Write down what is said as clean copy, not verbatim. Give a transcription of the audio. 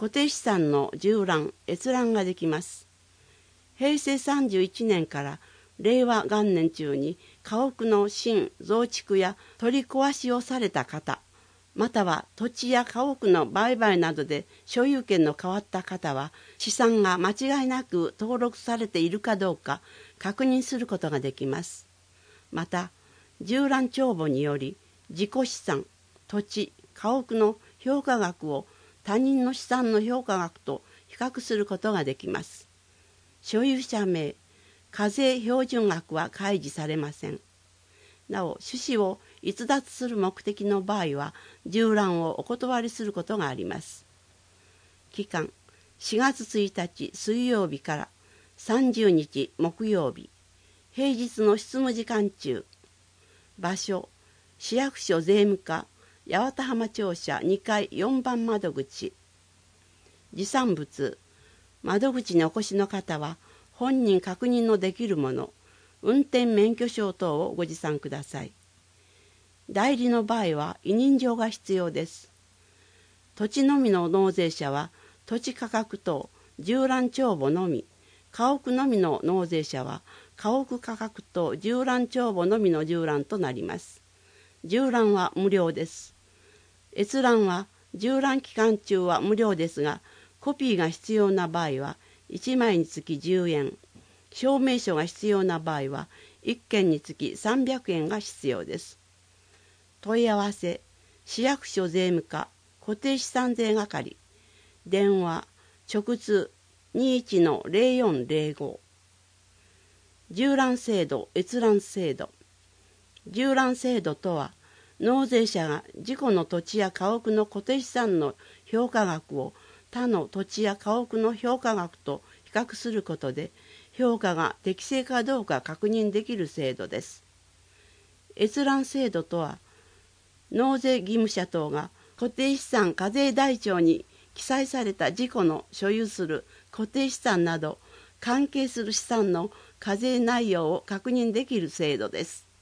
固定資産の縦覧・閲覧ができます。平成31年から令和元年中に家屋の新増築や取り壊しをされた方、または土地や家屋の売買などで所有権の変わった方は、資産が間違いなく登録されているかどうか確認することができます。また、縦覧帳簿により自己資産、土地、家屋の評価額を他人の資産の評価額と比較することができます。所有者名、課税標準額は開示されません。なお、趣旨を逸脱する目的の場合は、縦覧をお断りすることがあります。期間、4月1日水曜日から30日木曜日、平日の執務時間中。場所、市役所税務課、八幡浜庁舎2階4番窓口。持参物、窓口にお越しの方は、本人確認のできるもの、運転免許証等をご持参ください。代理の場合は委任状が必要です。土地のみの納税者は土地価格等縦覧帳簿のみ、家屋のみの納税者は家屋価格等縦覧帳簿のみの縦覧となります。縦覧は無料です。閲覧は縦覧期間中は無料ですが、コピーが必要な場合は1枚につき10円、証明書が必要な場合は1件につき300円が必要です。問い合わせ、市役所税務課固定資産税係、電話、直通 21-0405。縦覧制度、閲覧制度。縦覧制度とは、納税者が自己の土地や家屋の固定資産の評価額を他の土地や家屋の評価額と比較することで、評価が適正かどうか確認できる制度です。閲覧制度とは、納税義務者等が固定資産課税台帳に記載された自己の所有する固定資産など関係する資産の課税内容を確認できる制度です。